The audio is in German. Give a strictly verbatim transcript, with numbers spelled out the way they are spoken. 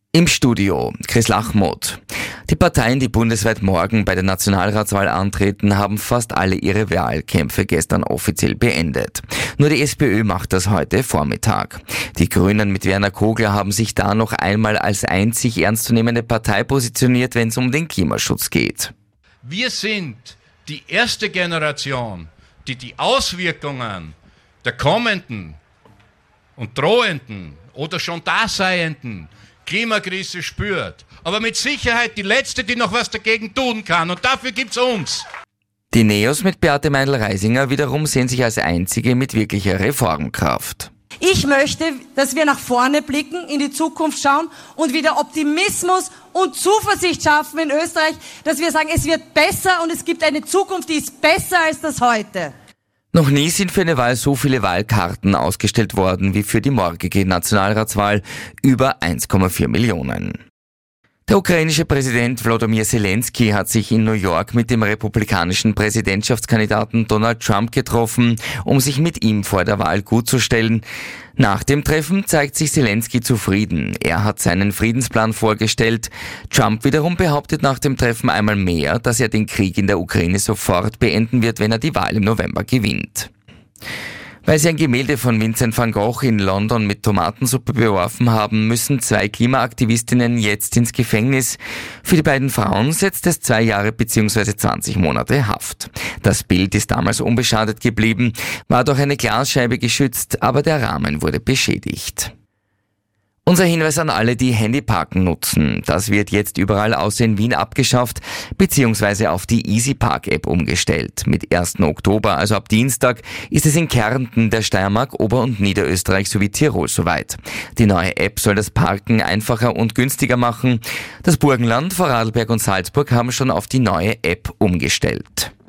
Im Studio Chris Lachmuth. Die Parteien, die bundesweit morgen bei der Nationalratswahl antreten, haben fast alle ihre Wahlkämpfe gestern offiziell beendet. Nur die SPÖ macht das heute Vormittag. Die Grünen mit Werner Kogler haben sich da noch einmal als einzig ernstzunehmende Partei positioniert, wenn es um den Klimaschutz geht. Wir sind die erste Generation, die die Auswirkungen der kommenden und drohenden oder schon daseienden Klimakrise spürt. Aber mit Sicherheit die letzte, die noch was dagegen tun kann. Und dafür gibt's uns. Die Neos mit Beate Meindl-Reisinger wiederum sehen sich als einzige mit wirklicher Reformkraft. Ich möchte, dass wir nach vorne blicken, in die Zukunft schauen und wieder Optimismus und Zuversicht schaffen in Österreich, dass wir sagen, es wird besser und es gibt eine Zukunft, die ist besser als das heute. Noch nie sind für eine Wahl so viele Wahlkarten ausgestellt worden wie für die morgige Nationalratswahl, über eins Komma vier Millionen. Der ukrainische Präsident Volodymyr Zelensky hat sich in New York mit dem republikanischen Präsidentschaftskandidaten Donald Trump getroffen, um sich mit ihm vor der Wahl gutzustellen. Nach dem Treffen zeigt sich Zelensky zufrieden. Er hat seinen Friedensplan vorgestellt. Trump wiederum behauptet nach dem Treffen einmal mehr, dass er den Krieg in der Ukraine sofort beenden wird, wenn er die Wahl im November gewinnt. Weil sie ein Gemälde von Vincent van Gogh in London mit Tomatensuppe beworfen haben, müssen zwei Klimaaktivistinnen jetzt ins Gefängnis. Für die beiden Frauen setzt es zwei Jahre bzw. zwanzig Monate Haft. Das Bild ist damals unbeschadet geblieben, war durch eine Glasscheibe geschützt, aber der Rahmen wurde beschädigt. Unser Hinweis an alle, die Handyparken nutzen. Das wird jetzt überall außer in Wien abgeschafft bzw. auf die EasyPark-App umgestellt. Mit ersten Oktober, also ab Dienstag, ist es in Kärnten, der Steiermark, Ober- und Niederösterreich sowie Tirol soweit. Die neue App soll das Parken einfacher und günstiger machen. Das Burgenland, Vorarlberg und Salzburg haben schon auf die neue App umgestellt.